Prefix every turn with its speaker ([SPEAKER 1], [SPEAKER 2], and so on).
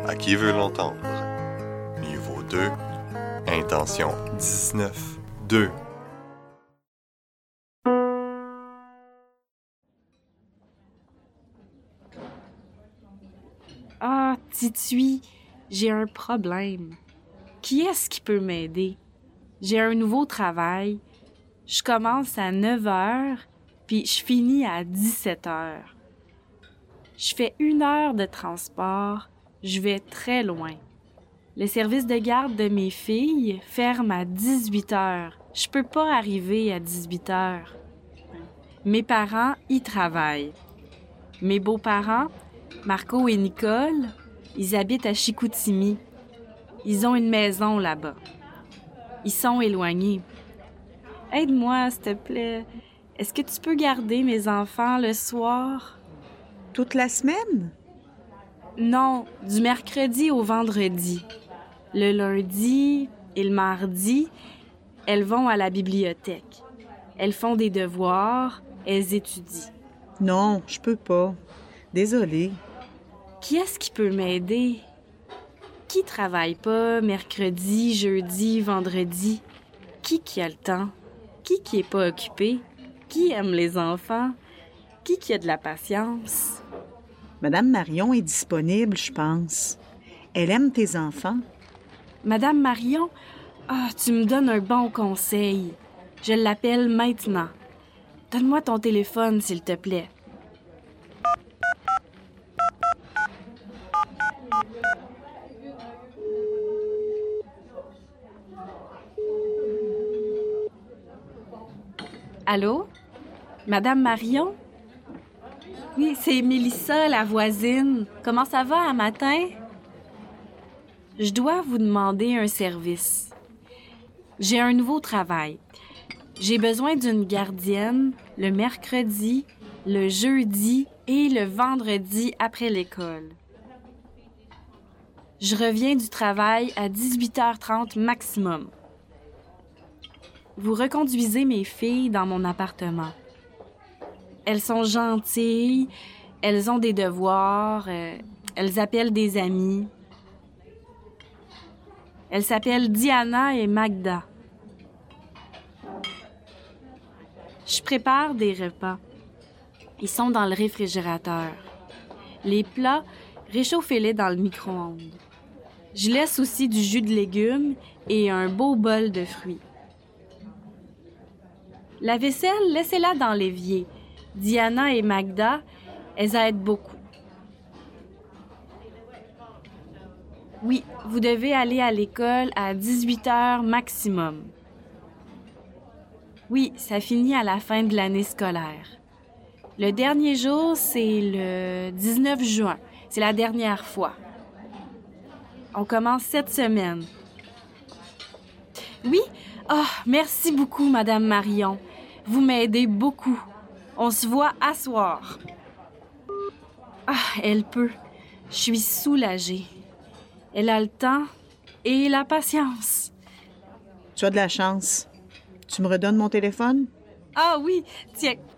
[SPEAKER 1] À qui veut l'entendre? Niveau 2, intention 19, 2.
[SPEAKER 2] Ah, Titui, j'ai un problème. Qui est-ce qui peut m'aider? J'ai un nouveau travail. Je commence à 9 heures, puis je finis à 17 heures. Je fais 1 heure de transport, je vais très loin. Le service de garde de mes filles ferme à 18 heures. Je peux pas arriver à 18 heures. Mes parents y travaillent. Mes beaux-parents, Marco et Nicole, ils habitent à Chicoutimi. Ils ont une maison là-bas. Ils sont éloignés. Aide-moi, s'il te plaît. Est-ce que tu peux garder mes enfants le soir?
[SPEAKER 3] Toute la semaine?
[SPEAKER 2] Non, du mercredi au vendredi. Le lundi et le mardi, elles vont à la bibliothèque. Elles font des devoirs, elles étudient.
[SPEAKER 3] Non, je peux pas. Désolée.
[SPEAKER 2] Qui est-ce qui peut m'aider? Qui travaille pas mercredi, jeudi, vendredi? Qui a le temps? Qui est pas occupé? Qui aime les enfants? Qui a de la patience?
[SPEAKER 3] Madame Marion est disponible, je pense. Elle aime tes enfants.
[SPEAKER 2] Madame Marion, tu me donnes un bon conseil. Je l'appelle maintenant. Donne-moi ton téléphone, s'il te plaît. Allô? Madame Marion? Oui, c'est Mélissa, la voisine. Comment ça va un matin? Je dois vous demander un service. J'ai un nouveau travail. J'ai besoin d'une gardienne le mercredi, le jeudi et le vendredi après l'école. Je reviens du travail à 18h30 maximum. Vous reconduisez mes filles dans mon appartement. Elles sont gentilles, elles ont des devoirs, elles appellent des amis. Elles s'appellent Diana et Magda. Je prépare des repas. Ils sont dans le réfrigérateur. Les plats, réchauffez-les dans le micro-ondes. Je laisse aussi du jus de légumes et un beau bol de fruits. La vaisselle, laissez-la dans l'évier. Diana et Magda, elles aident beaucoup. Oui, vous devez aller à l'école à 18h maximum. Oui, ça finit à la fin de l'année scolaire. Le dernier jour, c'est le 19 juin. C'est la dernière fois. On commence cette semaine. Oui? Merci beaucoup, Madame Marion. Vous m'aidez beaucoup. On se voit à soir. Elle peut. Je suis soulagée. Elle a le temps et la patience.
[SPEAKER 3] Tu as de la chance. Tu me redonnes mon téléphone?
[SPEAKER 2] Ah oui, tiens.